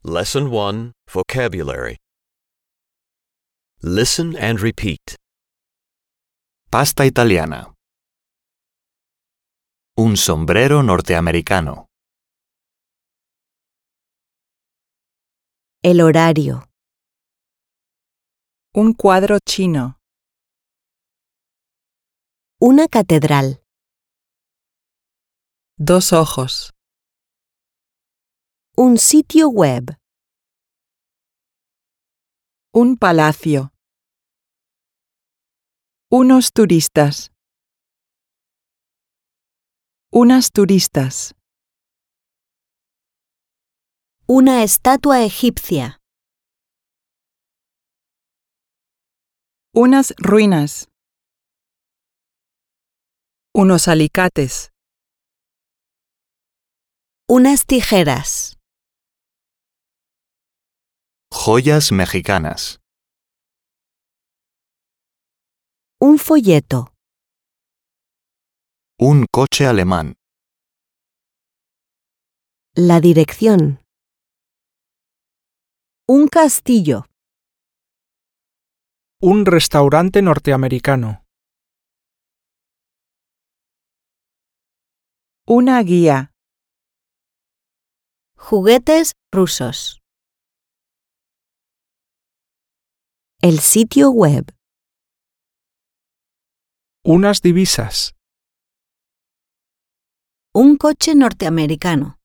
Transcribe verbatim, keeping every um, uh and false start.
Lesson one, Vocabulary. Listen and repeat. Pasta italiana. Un sombrero norteamericano. El horario. Un cuadro chino. Una catedral. Dos ojos. Un sitio web. Un palacio. Unos turistas. Unas turistas. Una estatua egipcia. Unas ruinas. Unos alicates. Unas tijeras. Joyas mexicanas. Un folleto. Un coche alemán. La dirección. Un castillo. Un restaurante norteamericano. Una guía. Juguetes rusos. El sitio web. Unas divisas. Un coche norteamericano.